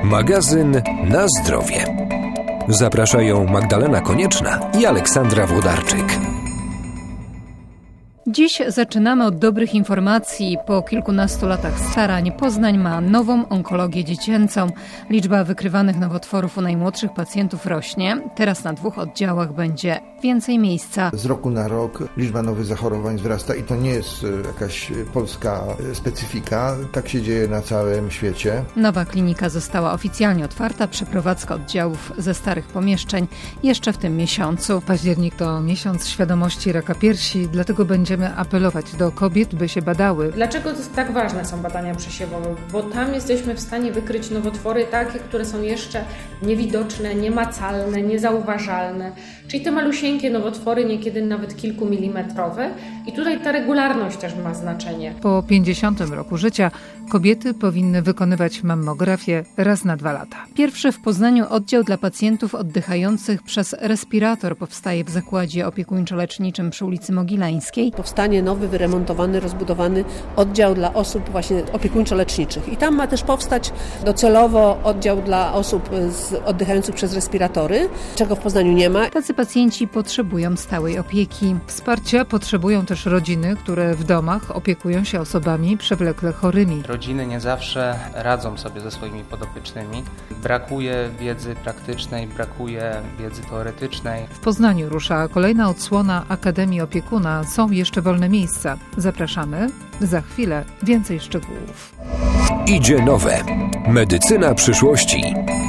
Magazyn Na zdrowie. Zapraszają Magdalena Konieczna i Aleksandra Włodarczyk. Dziś zaczynamy od dobrych informacji. Po kilkunastu latach starań Poznań ma nową onkologię dziecięcą. Liczba wykrywanych nowotworów u najmłodszych pacjentów rośnie. Teraz na 2 oddziałach będzie więcej miejsca. Z roku na rok liczba nowych zachorowań wzrasta i to nie jest jakaś polska specyfika. Tak się dzieje na całym świecie. Nowa klinika została oficjalnie otwarta. Przeprowadzka oddziałów ze starych pomieszczeń jeszcze w tym miesiącu. Październik to miesiąc świadomości raka piersi, dlatego będziemy apelować do kobiet, by się badały. Dlaczego to jest tak ważne są badania przesiewowe? Bo tam jesteśmy w stanie wykryć nowotwory takie, które są jeszcze niewidoczne, niemacalne, niezauważalne. Czyli te malusieńkie nowotwory, niekiedy nawet kilkumilimetrowe. I tutaj ta regularność też ma znaczenie. Po 50 roku życia kobiety powinny wykonywać mammografię raz na 2 lata. Pierwszy w Poznaniu oddział dla pacjentów oddychających przez respirator powstaje w zakładzie opiekuńczo-leczniczym przy ulicy Mogilańskiej. Powstanie nowy, wyremontowany, rozbudowany oddział dla osób właśnie opiekuńczo-leczniczych. I tam ma też powstać docelowo oddział dla osób oddychających przez respiratory, czego w Poznaniu nie ma. Tacy pacjenci potrzebują stałej opieki. Wsparcia potrzebują też rodziny, które w domach opiekują się osobami przewlekle chorymi. Rodziny nie zawsze radzą sobie ze swoimi podopiecznymi. Brakuje wiedzy praktycznej, brakuje wiedzy teoretycznej. W Poznaniu rusza kolejna odsłona Akademii Opiekuna. Są jeszcze wolne miejsca. Zapraszamy. Za chwilę więcej szczegółów. Idzie nowe. Medycyna przyszłości.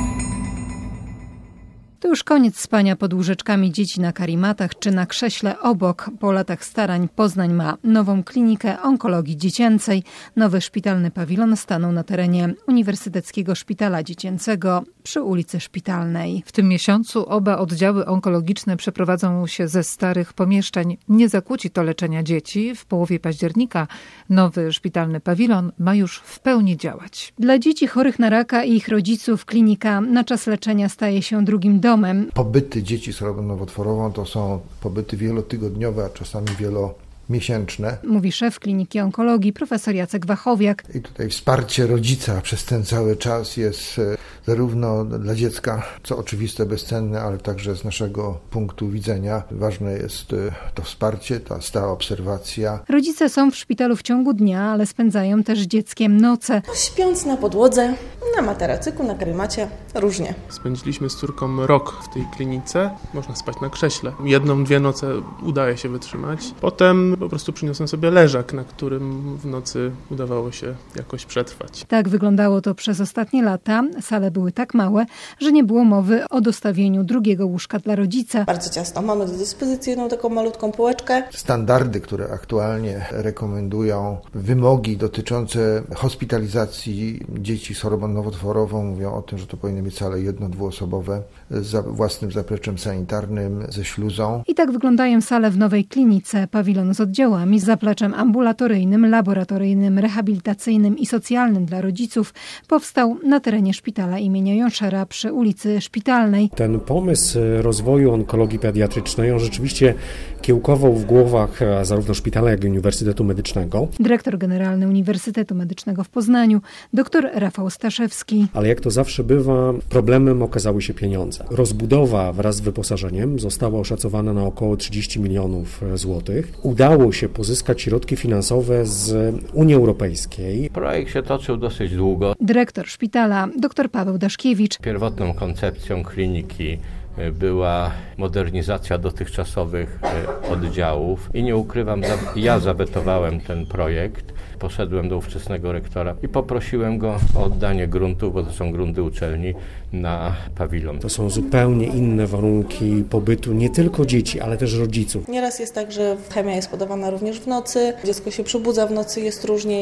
To już koniec spania pod łóżeczkami dzieci na karimatach czy na krześle obok. Po latach starań Poznań ma nową klinikę onkologii dziecięcej. Nowy szpitalny pawilon stanął na terenie Uniwersyteckiego Szpitala Dziecięcego przy ulicy Szpitalnej. W tym miesiącu oba oddziały onkologiczne przeprowadzą się ze starych pomieszczeń. Nie zakłóci to leczenia dzieci. W połowie października nowy szpitalny pawilon ma już w pełni działać. Dla dzieci chorych na raka i ich rodziców klinika na czas leczenia staje się drugim domem. Pobyty dzieci z chorobą nowotworową to są pobyty wielotygodniowe, a czasami wielomiesięczne. Mówi szef kliniki onkologii profesor Jacek Wachowiak. I tutaj wsparcie rodzica przez ten cały czas jest zarówno dla dziecka, co oczywiste, bezcenne, ale także z naszego punktu widzenia ważne jest to wsparcie, ta stała obserwacja. Rodzice są w szpitalu w ciągu dnia, ale spędzają też z dzieckiem noce. Śpiąc na podłodze, na materacyku, na karimacie, różnie. Spędziliśmy z córką rok w tej klinice. Można spać na krześle. 1-2 noce udaje się wytrzymać. Potem po prostu przyniosłem sobie leżak, na którym w nocy udawało się jakoś przetrwać. Tak wyglądało to przez ostatnie lata. Sale były tak małe, że nie było mowy o dostawieniu drugiego łóżka dla rodzica. Bardzo ciasno. Mamy do dyspozycji jedną taką malutką półeczkę. Standardy, które aktualnie rekomendują, wymogi dotyczące hospitalizacji dzieci z chorobą nowotworową mówią o tym, że to powinny być sale 1-2-osobowe z własnym zapleczem sanitarnym, ze śluzą. I tak wyglądają sale w nowej klinice. Pawilon z oddziałami, z zapleczem ambulatoryjnym, laboratoryjnym, rehabilitacyjnym i socjalnym dla rodziców powstał na terenie szpitala imienia Jonszera przy ulicy Szpitalnej. Ten pomysł rozwoju onkologii pediatrycznej, on rzeczywiście kiełkował w głowach zarówno szpitala, jak i Uniwersytetu Medycznego. Dyrektor generalny Uniwersytetu Medycznego w Poznaniu, dr Rafał Staszewski. Ale jak to zawsze bywa, problemem okazały się pieniądze. Rozbudowa wraz z wyposażeniem została oszacowana na około 30 milionów złotych. Udało się pozyskać środki finansowe z Unii Europejskiej. Projekt się toczył dosyć długo. Dyrektor szpitala, dr Paweł Daszkiewicz. Pierwotną koncepcją kliniki była modernizacja dotychczasowych oddziałów i nie ukrywam, ja zawetowałem ten projekt. Poszedłem do ówczesnego rektora i poprosiłem go o oddanie gruntu, bo to są grunty uczelni, na pawilon. To są zupełnie inne warunki pobytu nie tylko dzieci, ale też rodziców. Nieraz jest tak, że chemia jest podawana również w nocy, dziecko się przebudza w nocy, jest różnie.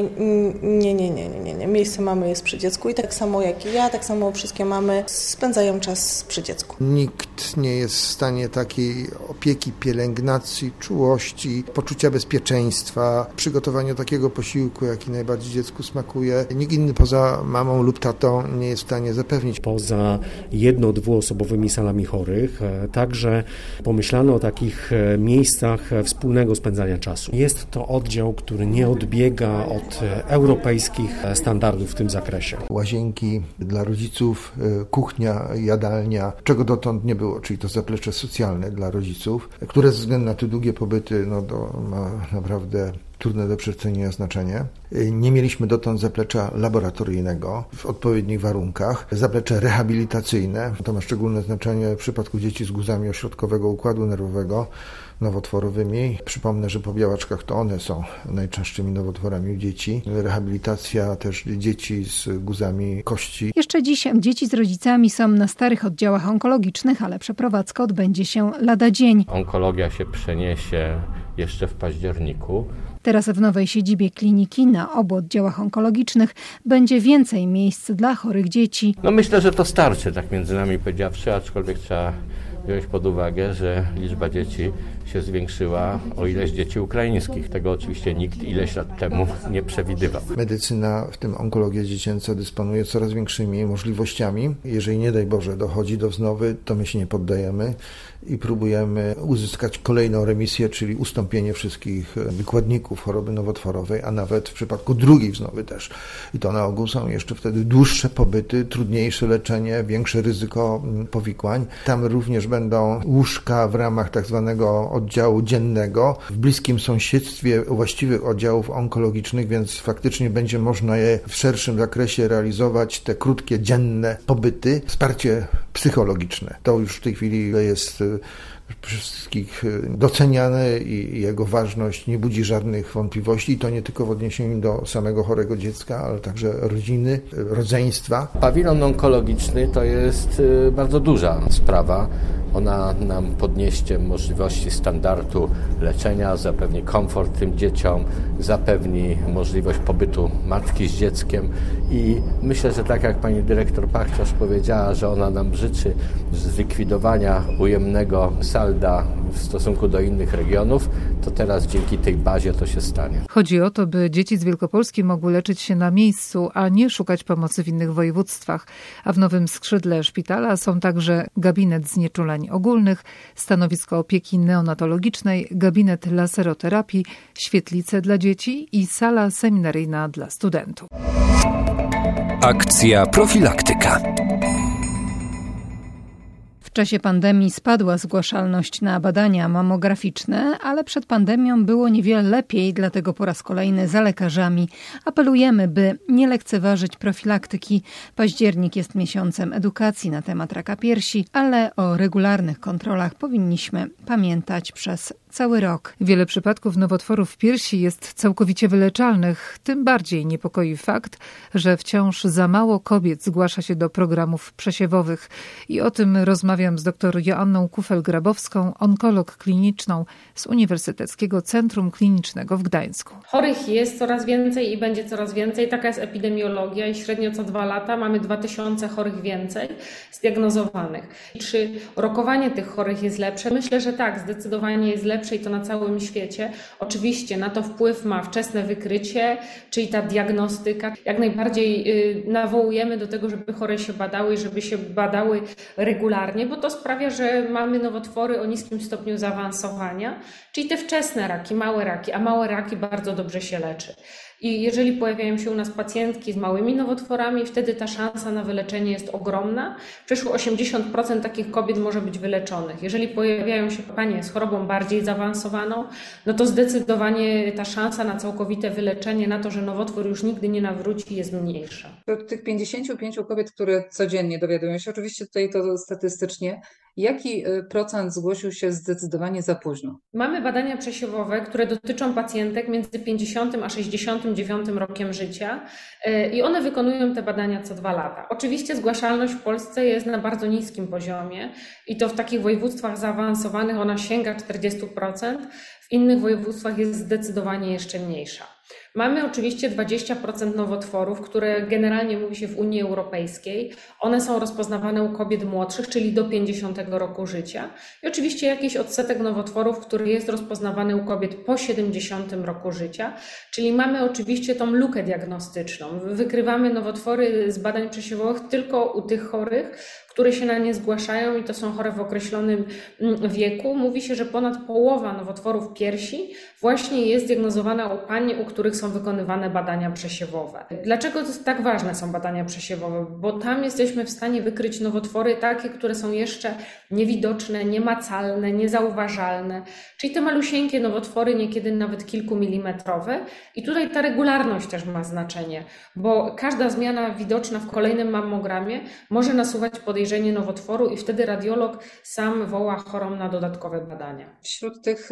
Nie. Miejsce mamy jest przy dziecku i tak samo jak i ja, tak samo wszystkie mamy spędzają czas przy dziecku. Nikt nie jest w stanie takiej opieki, pielęgnacji, czułości, poczucia bezpieczeństwa, przygotowania takiego posiłku, jaki najbardziej dziecku smakuje. Nikt inny poza mamą lub tatą nie jest w stanie zapewnić. Poza 1-2-osobowymi salami chorych, także pomyślano o takich miejscach wspólnego spędzania czasu. Jest to oddział, który nie odbiega od europejskich standardów. standardów w tym zakresie. Łazienki dla rodziców, kuchnia, jadalnia, czego dotąd nie było, czyli to zaplecze socjalne dla rodziców, które ze względu na te długie pobyty to ma naprawdę trudne do przecenienia znaczenie. Nie mieliśmy dotąd zaplecza laboratoryjnego w odpowiednich warunkach. Zaplecze rehabilitacyjne, to ma szczególne znaczenie w przypadku dzieci z guzami ośrodkowego układu nerwowego, nowotworowymi. Przypomnę, że po białaczkach to one są najczęstszymi nowotworami u dzieci. Rehabilitacja też dzieci z guzami kości. Jeszcze dziś dzieci z rodzicami są na starych oddziałach onkologicznych, ale przeprowadzka odbędzie się lada dzień. Onkologia się przeniesie jeszcze w październiku. Teraz w nowej siedzibie kliniki na obu oddziałach onkologicznych będzie więcej miejsc dla chorych dzieci. Myślę, że to starczy, tak między nami powiedziawszy, aczkolwiek trzeba wziąć pod uwagę, że liczba dzieci się zwiększyła o ileś dzieci ukraińskich. Tego oczywiście nikt ileś lat temu nie przewidywał. Medycyna, w tym onkologia dziecięca, dysponuje coraz większymi możliwościami. Jeżeli nie daj Boże dochodzi do wznowy, to my się nie poddajemy i próbujemy uzyskać kolejną remisję, czyli ustąpienie wszystkich wykładników choroby nowotworowej, a nawet w przypadku drugiej wznowy też. I to na ogół są jeszcze wtedy dłuższe pobyty, trudniejsze leczenie, większe ryzyko powikłań. Tam również będą łóżka w ramach tak zwanego oddziału dziennego w bliskim sąsiedztwie właściwych oddziałów onkologicznych, więc faktycznie będzie można je w szerszym zakresie realizować, te krótkie, dzienne pobyty. Wsparcie psychologiczne. To już w tej chwili jest wszystkich doceniane i jego ważność nie budzi żadnych wątpliwości. I to nie tylko w odniesieniu do samego chorego dziecka, ale także rodziny, rodzeństwa. Pawilon onkologiczny to jest bardzo duża sprawa. Ona nam podniesie możliwości standardu leczenia, zapewni komfort tym dzieciom, zapewni możliwość pobytu matki z dzieckiem i myślę, że tak jak pani dyrektor Pachciarz powiedziała, że ona nam życzy zlikwidowania ujemnego salda w stosunku do innych regionów, to teraz dzięki tej bazie to się stanie. Chodzi o to, by dzieci z Wielkopolski mogły leczyć się na miejscu, a nie szukać pomocy w innych województwach. A w nowym skrzydle szpitala są także gabinet znieczuleń ogólnych, stanowisko opieki neonatologicznej, gabinet laseroterapii, świetlice dla dzieci i sala seminaryjna dla studentów. Akcja profilaktyka. W czasie pandemii spadła zgłaszalność na badania mammograficzne, ale przed pandemią było niewiele lepiej, dlatego po raz kolejny za lekarzami apelujemy, by nie lekceważyć profilaktyki. Październik jest miesiącem edukacji na temat raka piersi, ale o regularnych kontrolach powinniśmy pamiętać przez cały rok. Wiele przypadków nowotworów piersi jest całkowicie wyleczalnych. Tym bardziej niepokoi fakt, że wciąż za mało kobiet zgłasza się do programów przesiewowych. I o tym rozmawiam z dr Joanną Kufel-Grabowską, onkolog kliniczną z Uniwersyteckiego Centrum Klinicznego w Gdańsku. Chorych jest coraz więcej i będzie coraz więcej. Taka jest epidemiologia i średnio co 2 lata mamy 2000 chorych więcej zdiagnozowanych. Czy rokowanie tych chorych jest lepsze? Myślę, że tak, zdecydowanie jest lepsze i to na całym świecie. Oczywiście na to wpływ ma wczesne wykrycie, czyli ta diagnostyka. Jak najbardziej nawołujemy do tego, żeby chore się badały i żeby się badały regularnie, bo to sprawia, że mamy nowotwory o niskim stopniu zaawansowania, czyli te wczesne raki, małe raki, a małe raki bardzo dobrze się leczy. I jeżeli pojawiają się u nas pacjentki z małymi nowotworami, wtedy ta szansa na wyleczenie jest ogromna. Przeszło 80% takich kobiet może być wyleczonych. Jeżeli pojawiają się panie z chorobą bardziej zaawansowaną, no to zdecydowanie ta szansa na całkowite wyleczenie, na to, że nowotwór już nigdy nie nawróci, jest mniejsza. Wśród tych 55 kobiet, które codziennie dowiadują się, oczywiście tutaj to statystycznie, jaki procent zgłosił się zdecydowanie za późno? Mamy badania przesiewowe, które dotyczą pacjentek między 50 a 69 rokiem życia i one wykonują te badania co 2 lata. Oczywiście zgłaszalność w Polsce jest na bardzo niskim poziomie i to w takich województwach zaawansowanych ona sięga 40%, w innych województwach jest zdecydowanie jeszcze mniejsza. Mamy oczywiście 20% nowotworów, które generalnie mówi się w Unii Europejskiej. One są rozpoznawane u kobiet młodszych, czyli do 50 roku życia. I oczywiście jakiś odsetek nowotworów, który jest rozpoznawany u kobiet po 70 roku życia. Czyli mamy oczywiście tą lukę diagnostyczną. Wykrywamy nowotwory z badań przesiewowych tylko u tych chorych, które się na nie zgłaszają i to są chore w określonym wieku. Mówi się, że ponad połowa nowotworów piersi właśnie jest diagnozowana u pań, u których są są wykonywane badania przesiewowe. Dlaczego tak ważne są badania przesiewowe? Bo tam jesteśmy w stanie wykryć nowotwory takie, które są jeszcze niewidoczne, niemacalne, niezauważalne, czyli te malusieńkie nowotwory, niekiedy nawet kilkumilimetrowe. I tutaj ta regularność też ma znaczenie, bo każda zmiana widoczna w kolejnym mammogramie może nasuwać podejrzenie nowotworu i wtedy radiolog sam woła chorą na dodatkowe badania. Wśród tych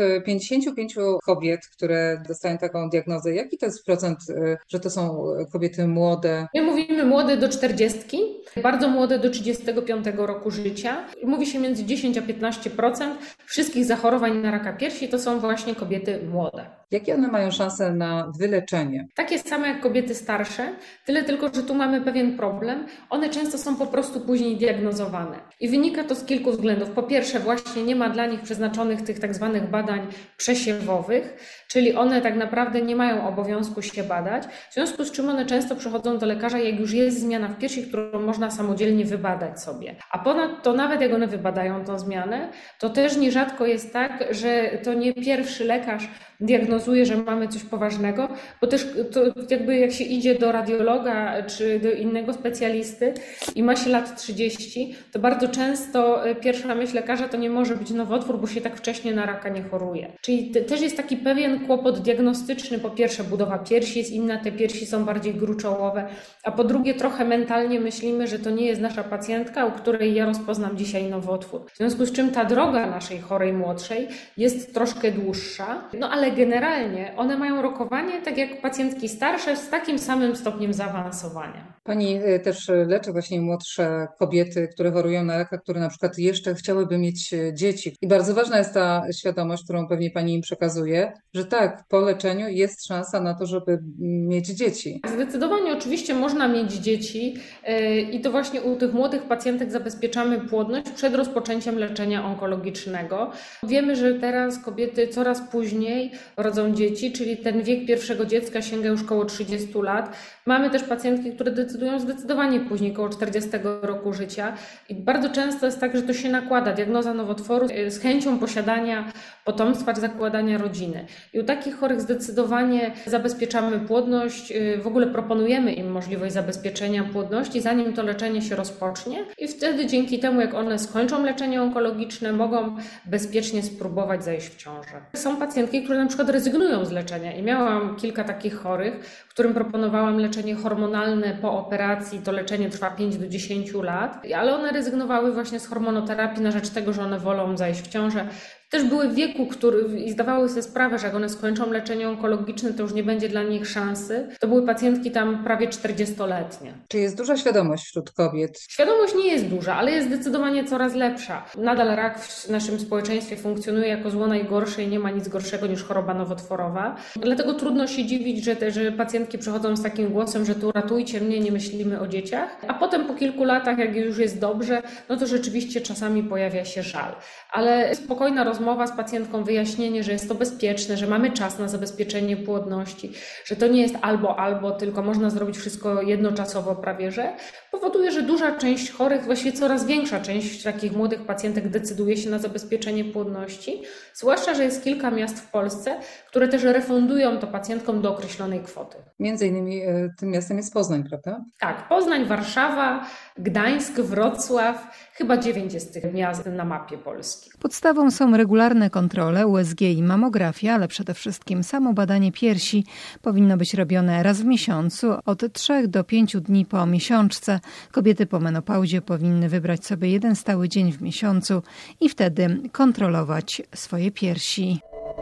55 kobiet, które dostają taką diagnozę, jaki to jest procent, że to są kobiety młode? My mówimy młode do 40, bardzo młode do 35 roku życia. Mówi się między 10 a 15% wszystkich zachorowań na raka piersi to są właśnie kobiety młode. Jakie one mają szanse na wyleczenie? Takie same jak kobiety starsze, tyle tylko, że tu mamy pewien problem. One często są po prostu później diagnozowane. I wynika to z kilku względów. Po pierwsze, właśnie nie ma dla nich przeznaczonych tych tak zwanych badań przesiewowych, czyli one tak naprawdę nie mają obowiązku się badać, w związku z czym one często przychodzą do lekarza, jak już jest zmiana w piersi, którą można samodzielnie wybadać sobie. A ponadto nawet jak one wybadają tą zmianę, to też nierzadko jest tak, że to nie pierwszy lekarz diagnozuje, że mamy coś poważnego, bo też to jakby jak się idzie do radiologa czy do innego specjalisty i ma się lat 30, to bardzo często pierwsza myśl lekarza to nie może być nowotwór, bo się tak wcześnie na raka nie choruje. Czyli też jest taki pewien kłopot diagnostyczny. Po pierwsze budowa piersi jest inna, te piersi są bardziej gruczołowe, a po drugie trochę mentalnie myślimy, że to nie jest nasza pacjentka, u której ja rozpoznam dzisiaj nowotwór. W związku z czym ta droga naszej chorej młodszej jest troszkę dłuższa, no ale generalnie one mają rokowanie tak jak pacjentki starsze z takim samym stopniem zaawansowania. Pani też leczy właśnie młodsze kobiety, które chorują na raka, które na przykład jeszcze chciałyby mieć dzieci. I bardzo ważna jest ta świadomość, którą pewnie Pani im przekazuje, że tak, po leczeniu jest szansa na to, żeby mieć dzieci. Zdecydowanie oczywiście można mieć dzieci i to właśnie u tych młodych pacjentek zabezpieczamy płodność przed rozpoczęciem leczenia onkologicznego. Wiemy, że teraz kobiety coraz później rodzą dzieci, czyli ten wiek pierwszego dziecka sięga już koło 30 lat. Mamy też pacjentki, które decydują zdecydowanie później, koło 40 roku życia i bardzo często jest tak, że to się nakłada, diagnoza nowotworu z chęcią posiadania potomstwa czy zakładania rodziny. I u takich chorych zdecydowanie zabezpieczamy płodność, w ogóle proponujemy im możliwość zabezpieczenia płodności, zanim to leczenie się rozpocznie i wtedy dzięki temu, jak one skończą leczenie onkologiczne, mogą bezpiecznie spróbować zajść w ciążę. Są pacjentki, które na przykład rezygnują z leczenia i miałam kilka takich chorych, którym proponowałam leczenie hormonalne po operacji. To leczenie trwa 5 do 10 lat, ale one rezygnowały właśnie z hormonoterapii na rzecz tego, że one wolą zajść w ciążę. Też były w wieku, i zdawały sobie sprawę, że jak one skończą leczenie onkologiczne, to już nie będzie dla nich szansy. To były pacjentki tam prawie 40-letnie. Czy jest duża świadomość wśród kobiet? Świadomość nie jest duża, ale jest zdecydowanie coraz lepsza. Nadal rak w naszym społeczeństwie funkcjonuje jako zło najgorsze i nie ma nic gorszego niż choroba nowotworowa. Dlatego trudno się dziwić, że pacjentki przychodzą z takim głosem, że tu ratujcie mnie, nie myślimy o dzieciach. A potem po kilku latach, jak już jest dobrze, no to rzeczywiście czasami pojawia się żal. Ale spokojna rozmowa z pacjentką, wyjaśnienie, że jest to bezpieczne, że mamy czas na zabezpieczenie płodności, że to nie jest albo, tylko można zrobić wszystko jednoczasowo prawie, że powoduje, że duża część chorych, właściwie coraz większa część takich młodych pacjentek decyduje się na zabezpieczenie płodności, zwłaszcza, że jest kilka miast w Polsce, które też refundują to pacjentkom do określonej kwoty. Między innymi tym miastem jest Poznań, prawda? Tak, Poznań, Warszawa, Gdańsk, Wrocław, chyba 9 jest tych miast na mapie Polski. Podstawą są regularne kontrole, USG i mamografia, ale przede wszystkim samo badanie piersi powinno być robione raz w miesiącu, od 3 do 5 dni po miesiączce. Kobiety po menopauzie powinny wybrać sobie jeden stały dzień w miesiącu i wtedy kontrolować swoje piersi.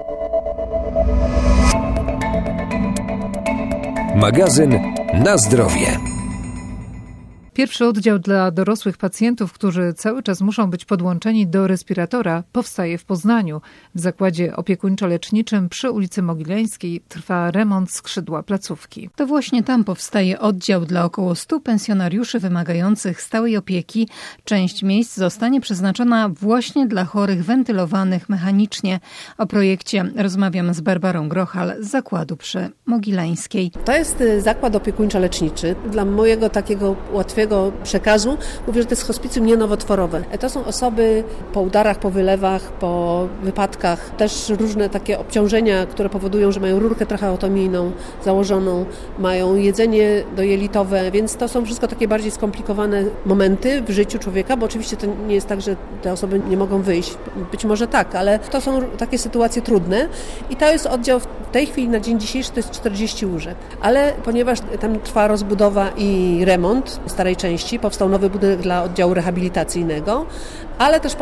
Magazyn Na zdrowie. Pierwszy oddział dla dorosłych pacjentów, którzy cały czas muszą być podłączeni do respiratora, powstaje w Poznaniu. W zakładzie opiekuńczo-leczniczym przy ulicy Mogileńskiej trwa remont skrzydła placówki. To właśnie tam powstaje oddział dla około 100 pensjonariuszy wymagających stałej opieki. Część miejsc zostanie przeznaczona właśnie dla chorych wentylowanych mechanicznie. O projekcie rozmawiam z Barbarą Grochal z zakładu przy Mogileńskiej. To jest zakład opiekuńczo-leczniczy. Dla mojego takiego ułatwienia swojego przekazu mówi, że to jest hospicjum nienowotworowe. To są osoby po udarach, po wylewach, po wypadkach, też różne takie obciążenia, które powodują, że mają rurkę tracheotomijną założoną, mają jedzenie dojelitowe, więc to są wszystko takie bardziej skomplikowane momenty w życiu człowieka, bo oczywiście to nie jest tak, że te osoby nie mogą wyjść. Być może tak, ale to są takie sytuacje trudne i to jest oddział w tej chwili na dzień dzisiejszy to jest 40 łóżek. Ale ponieważ tam trwa rozbudowa i remont starej części, powstał nowy budynek dla oddziału rehabilitacyjnego, ale też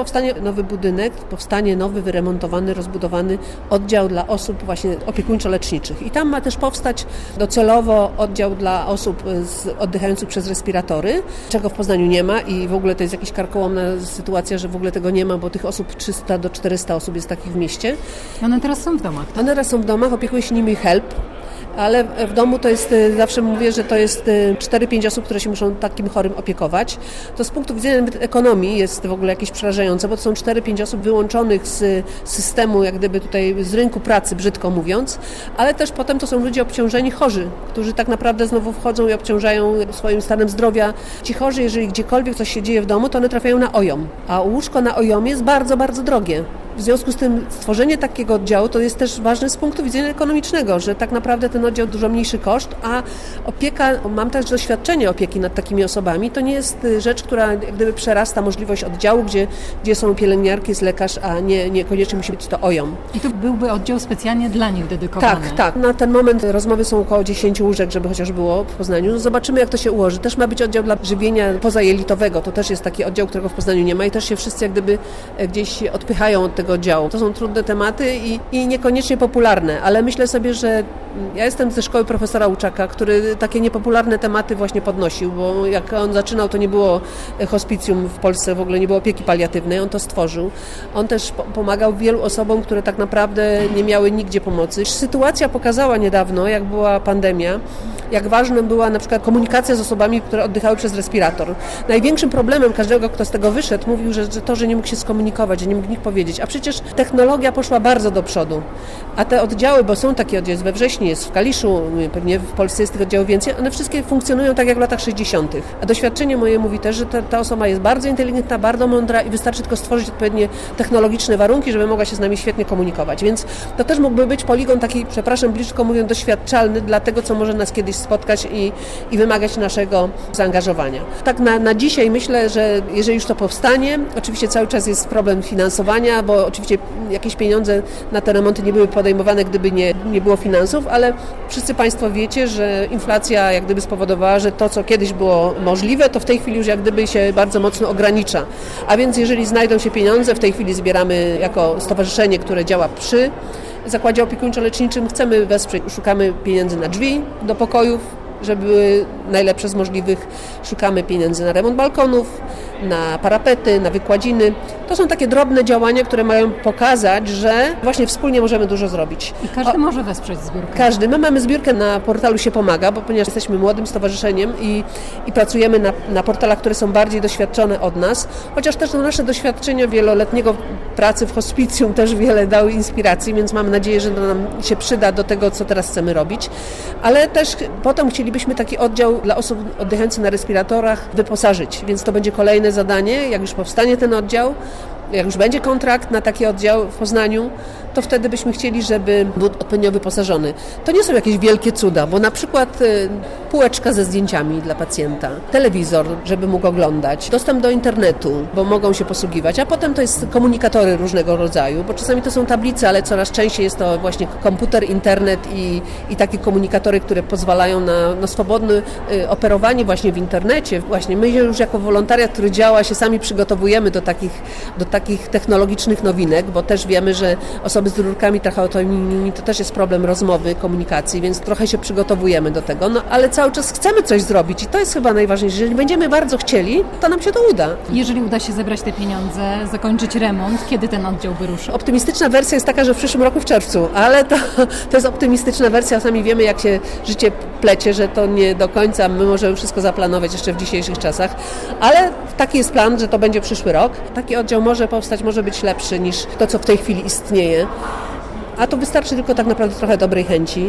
powstanie nowy, wyremontowany, rozbudowany oddział dla osób właśnie opiekuńczo-leczniczych. I tam ma też powstać docelowo oddział dla osób oddychających przez respiratory, czego w Poznaniu nie ma i w ogóle to jest jakaś karkołomna sytuacja, że w ogóle tego nie ma, bo tych osób 300 do 400 osób jest takich w mieście. One teraz są w domach. One teraz są w domach, opiekuje się nimi HELP. Ale w domu to jest, zawsze mówię, że to jest 4-5 osób, które się muszą takim chorym opiekować. To z punktu widzenia ekonomii jest w ogóle jakieś przerażające, bo to są 4-5 osób wyłączonych z systemu, jak gdyby tutaj z rynku pracy, brzydko mówiąc, ale też potem to są ludzie obciążeni chorzy, którzy tak naprawdę znowu wchodzą i obciążają swoim stanem zdrowia. Ci chorzy, jeżeli gdziekolwiek coś się dzieje w domu, to one trafiają na OJOM, a łóżko na OJOM jest bardzo, bardzo drogie. W związku z tym stworzenie takiego oddziału to jest też ważne z punktu widzenia ekonomicznego, że tak naprawdę ten oddział dużo mniejszy koszt, a opieka, mam też doświadczenie opieki nad takimi osobami, to nie jest rzecz, która jak gdyby przerasta możliwość oddziału, gdzie są pielęgniarki, jest lekarz, a niekoniecznie musi być to OJOM. I to byłby oddział specjalnie dla nich dedykowany. Tak. Na ten moment rozmowy są około 10 łóżek, żeby chociaż było w Poznaniu. Zobaczymy, jak to się ułoży. Też ma być oddział dla żywienia pozajelitowego. To też jest taki oddział, którego w Poznaniu nie ma i też się wszyscy jak gdyby gdzieś odpychają od tego oddziału. To są trudne tematy i niekoniecznie popularne, ale myślę sobie, że ja jestem ze szkoły profesora Łuczaka, który takie niepopularne tematy właśnie podnosił, bo jak on zaczynał, to nie było hospicjum w Polsce, w ogóle nie było opieki paliatywnej, on to stworzył. On też pomagał wielu osobom, które tak naprawdę nie miały nigdzie pomocy. Sytuacja pokazała niedawno, jak była pandemia, jak ważna była na przykład komunikacja z osobami, które oddychały przez respirator. Największym problemem każdego, kto z tego wyszedł, mówił, że to, że nie mógł się skomunikować, że nie mógł nikt powiedzieć. A przecież technologia poszła bardzo do przodu. A te oddziały, bo są takie oddziały, we Wrześni jest, w Kaliszu, pewnie w Polsce jest tych oddziałów więcej, one wszystkie funkcjonują tak jak w latach 60. A doświadczenie moje mówi też, że ta osoba jest bardzo inteligentna, bardzo mądra i wystarczy tylko stworzyć odpowiednie technologiczne warunki, żeby mogła się z nami świetnie komunikować. Więc to też mógłby być poligon taki, przepraszam, brzydko mówiąc, doświadczalny dla tego, co może nas kiedyś spotkać i wymagać naszego zaangażowania. Tak na dzisiaj myślę, że jeżeli już to powstanie, oczywiście cały czas jest problem finansowania, bo oczywiście jakieś pieniądze na te remonty nie były podejmowane, gdyby nie było finansów, ale wszyscy Państwo wiecie, że inflacja jak gdyby spowodowała, że to, co kiedyś było możliwe, to w tej chwili już jak gdyby się bardzo mocno ogranicza. A więc jeżeli znajdą się pieniądze, w tej chwili zbieramy jako stowarzyszenie, które działa przy zakładzie opiekuńczo-leczniczym, chcemy wesprzeć, szukamy pieniędzy na drzwi do pokojów, żeby były najlepsze z możliwych. Szukamy pieniędzy na remont balkonów, na parapety, na wykładziny. To są takie drobne działania, które mają pokazać, że właśnie wspólnie możemy dużo zrobić. I każdy może wesprzeć zbiórkę. Każdy. My mamy zbiórkę na portalu Się Pomaga, bo ponieważ jesteśmy młodym stowarzyszeniem i pracujemy na portalach, które są bardziej doświadczone od nas, chociaż też nasze doświadczenia wieloletniego pracy w hospicjum też wiele dały inspiracji, więc mam nadzieję, że to nam się przyda do tego, co teraz chcemy robić. Ale też potem chcielibyśmy taki oddział dla osób oddychających na respiratorach wyposażyć, więc to będzie kolejne zadanie, jak już powstanie ten oddział, jak już będzie kontrakt na taki oddział w Poznaniu, to wtedy byśmy chcieli, żeby był odpowiednio wyposażony. To nie są jakieś wielkie cuda, bo na przykład półeczka ze zdjęciami dla pacjenta, telewizor, żeby mógł oglądać, dostęp do internetu, bo mogą się posługiwać, a potem to jest komunikatory różnego rodzaju, bo czasami to są tablice, ale coraz częściej jest to właśnie komputer, internet i takie komunikatory, które pozwalają na swobodne operowanie właśnie w internecie. Właśnie my już jako wolontariat, który działa, się sami przygotowujemy do takich technologicznych nowinek, bo też wiemy, że osoby z rurkami tracheotomijnymi to też jest problem rozmowy, komunikacji, więc trochę się przygotowujemy do tego, no ale cały czas chcemy coś zrobić i to jest chyba najważniejsze. Jeżeli będziemy bardzo chcieli, to nam się to uda. Jeżeli uda się zebrać te pieniądze, zakończyć remont, kiedy ten oddział by ruszył? Optymistyczna wersja jest taka, że w przyszłym roku w czerwcu, ale to jest optymistyczna wersja, sami wiemy, jak się życie plecie, że to nie do końca my możemy wszystko zaplanować jeszcze w dzisiejszych czasach, ale taki jest plan, że to będzie przyszły rok. Taki oddział może powstać, może być lepszy niż to, co w tej chwili istnieje. A to wystarczy tylko tak naprawdę trochę dobrej chęci.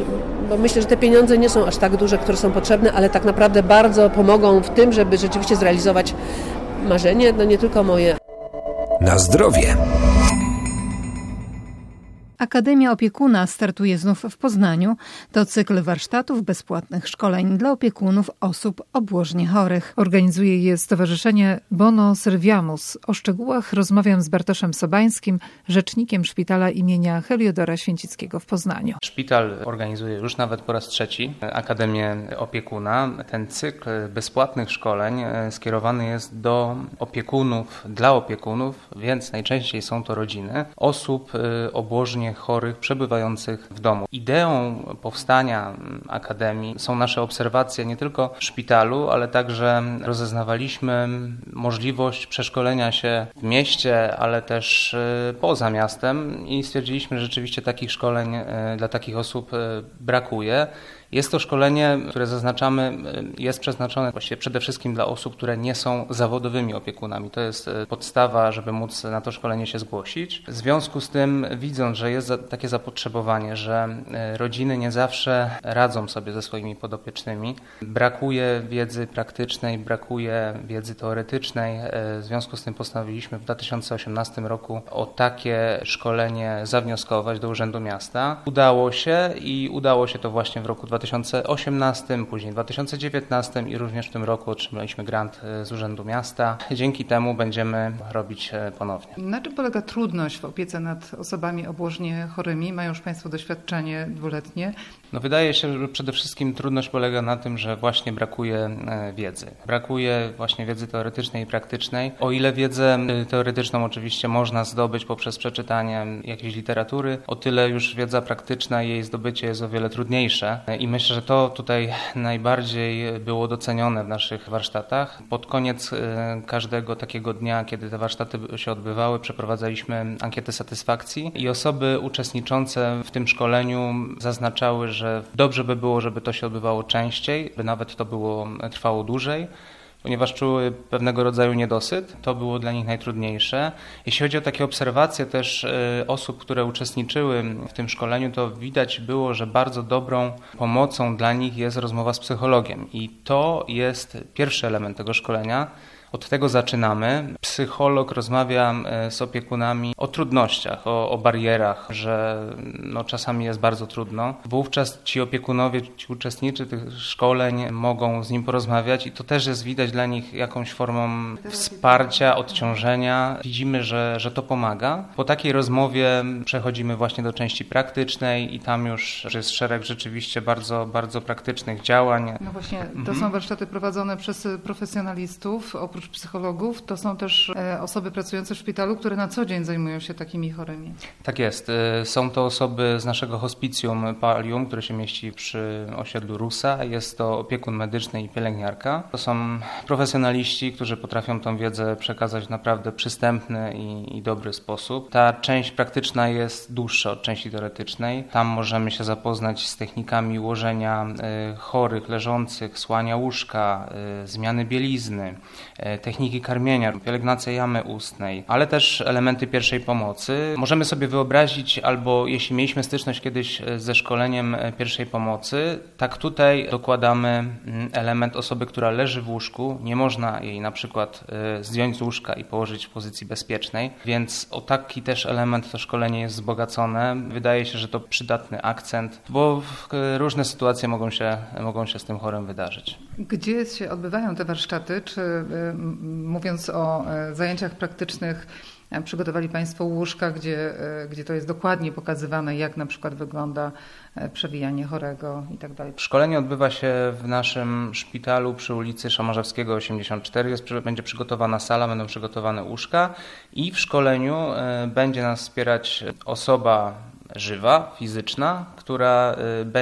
bo myślę, że te pieniądze nie są aż tak duże, które są potrzebne, ale tak naprawdę bardzo pomogą w tym, żeby rzeczywiście zrealizować marzenie, no nie tylko moje. Na zdrowie. Akademia Opiekuna startuje znów w Poznaniu. To cykl warsztatów, bezpłatnych szkoleń dla opiekunów osób obłożnie chorych. Organizuje je Stowarzyszenie Bono Serviamus. O szczegółach rozmawiam z Bartoszem Sobańskim, rzecznikiem szpitala imienia Heliodora Święcickiego w Poznaniu. Szpital organizuje już nawet po raz trzeci Akademię Opiekuna. Ten cykl bezpłatnych szkoleń skierowany jest do opiekunów, dla opiekunów, więc najczęściej są to rodziny osób obłożnie chorych przebywających w domu. Ideą powstania Akademii są nasze obserwacje nie tylko w szpitalu, ale także rozeznawaliśmy możliwość przeszkolenia się w mieście, ale też poza miastem i stwierdziliśmy, że rzeczywiście takich szkoleń dla takich osób brakuje. Jest to szkolenie, które zaznaczamy, jest przeznaczone właściwie przede wszystkim dla osób, które nie są zawodowymi opiekunami. To jest podstawa, żeby móc na to szkolenie się zgłosić. W związku z tym, widząc, że jest takie zapotrzebowanie, że rodziny nie zawsze radzą sobie ze swoimi podopiecznymi, brakuje wiedzy praktycznej, brakuje wiedzy teoretycznej. W związku z tym postanowiliśmy w 2018 roku o takie szkolenie zawnioskować do Urzędu Miasta. Udało się to właśnie w roku 2018, później 2019 i również w tym roku otrzymaliśmy grant z Urzędu Miasta. Dzięki temu będziemy robić ponownie. Na czym polega trudność w opiece nad osobami obłożnie chorymi? Mają już Państwo doświadczenie dwuletnie. Wydaje się, że przede wszystkim trudność polega na tym, że właśnie brakuje wiedzy. Brakuje właśnie wiedzy teoretycznej i praktycznej. O ile wiedzę teoretyczną oczywiście można zdobyć poprzez przeczytanie jakiejś literatury, o tyle już wiedza praktyczna i jej zdobycie jest o wiele trudniejsze. I myślę, że to tutaj najbardziej było docenione w naszych warsztatach. Pod koniec każdego takiego dnia, kiedy te warsztaty się odbywały, przeprowadzaliśmy ankietę satysfakcji i osoby uczestniczące w tym szkoleniu zaznaczały, że dobrze by było, żeby to się odbywało częściej, by nawet to trwało dłużej, ponieważ czuły pewnego rodzaju niedosyt. To było dla nich najtrudniejsze. Jeśli chodzi o takie obserwacje też osób, które uczestniczyły w tym szkoleniu, to widać było, że bardzo dobrą pomocą dla nich jest rozmowa z psychologiem. I to jest pierwszy element tego szkolenia. Od tego zaczynamy. Psycholog rozmawia z opiekunami o trudnościach, o barierach, że czasami jest bardzo trudno. Wówczas ci opiekunowie, ci uczestnicy tych szkoleń mogą z nim porozmawiać i to też jest widać dla nich jakąś formą wsparcia, odciążenia. Widzimy, że to pomaga. Po takiej rozmowie przechodzimy właśnie do części praktycznej i tam już jest szereg rzeczywiście bardzo, bardzo praktycznych działań. No właśnie, to są warsztaty prowadzone przez profesjonalistów. Oprócz psychologów, to są też osoby pracujące w szpitalu, które na co dzień zajmują się takimi chorymi. Tak jest. Są to osoby z naszego hospicjum Palium, które się mieści przy osiedlu Rusa. Jest to opiekun medyczny i pielęgniarka. To są profesjonaliści, którzy potrafią tą wiedzę przekazać w naprawdę przystępny i dobry sposób. Ta część praktyczna jest dłuższa od części teoretycznej. Tam możemy się zapoznać z technikami ułożenia chorych, leżących, słania łóżka, zmiany bielizny, techniki karmienia, pielęgnacja jamy ustnej, ale też elementy pierwszej pomocy. Możemy sobie wyobrazić, albo jeśli mieliśmy styczność kiedyś ze szkoleniem pierwszej pomocy, tak tutaj dokładamy element osoby, która leży w łóżku. Nie można jej na przykład zdjąć z łóżka i położyć w pozycji bezpiecznej, więc o taki też element to szkolenie jest wzbogacone. Wydaje się, że to przydatny akcent, bo różne sytuacje mogą się z tym chorym wydarzyć. Gdzie się odbywają te warsztaty? Czy mówiąc o zajęciach praktycznych, przygotowali Państwo łóżka, gdzie to jest dokładnie pokazywane, jak na przykład wygląda przewijanie chorego i tak dalej? Szkolenie odbywa się w naszym szpitalu przy ulicy Szomarzewskiego 84. Będzie przygotowana sala, będą przygotowane łóżka i w szkoleniu będzie nas wspierać osoba żywa, fizyczna, która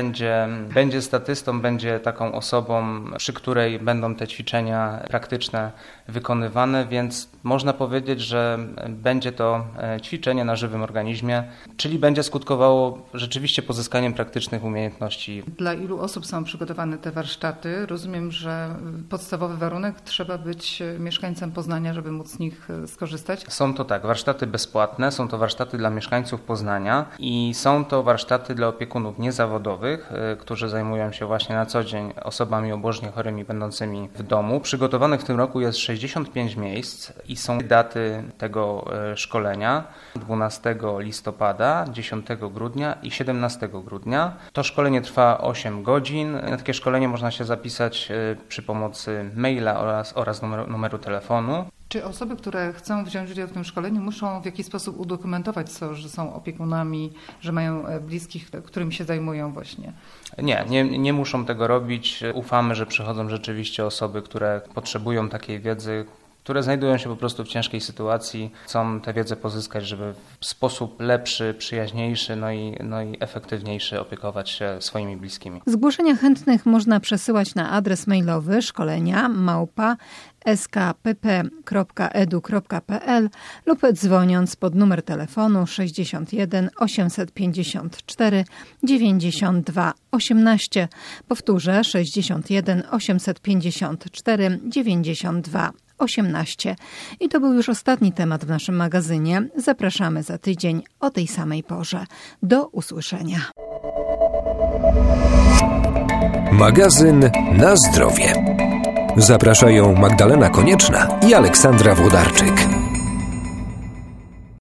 będzie statystą, będzie taką osobą, przy której będą te ćwiczenia praktyczne wykonywane, więc można powiedzieć, że będzie to ćwiczenie na żywym organizmie, czyli będzie skutkowało rzeczywiście pozyskaniem praktycznych umiejętności. Dla ilu osób są przygotowane te warsztaty? Rozumiem, że podstawowy warunek trzeba być mieszkańcem Poznania, żeby móc z nich skorzystać? Są to warsztaty bezpłatne, są to warsztaty dla mieszkańców Poznania i są to warsztaty dla opiekunów opiekunów niezawodowych, którzy zajmują się właśnie na co dzień osobami obożnie chorymi będącymi w domu. Przygotowanych w tym roku jest 65 miejsc i są daty tego szkolenia 12 listopada, 10 grudnia i 17 grudnia. To szkolenie trwa 8 godzin. Na takie szkolenie można się zapisać przy pomocy maila oraz numeru telefonu. Czy osoby, które chcą wziąć udział w tym szkoleniu, muszą w jakiś sposób udokumentować to, że są opiekunami, że mają bliskich, którymi się zajmują właśnie? Nie muszą tego robić. Ufamy, że przychodzą rzeczywiście osoby, które potrzebują takiej wiedzy, które znajdują się po prostu w ciężkiej sytuacji, chcą tę wiedzę pozyskać, żeby w sposób lepszy, przyjaźniejszy, no i efektywniejszy opiekować się swoimi bliskimi. Zgłoszenia chętnych można przesyłać na adres mailowy szkolenia@skpp.edu.pl lub dzwoniąc pod numer telefonu 61 854 92 18. Powtórzę 61 854 92 18. I to był już ostatni temat w naszym magazynie. Zapraszamy za tydzień o tej samej porze. Do usłyszenia. Magazyn Na zdrowie. Zapraszają Magdalena Konieczna i Aleksandra Włodarczyk.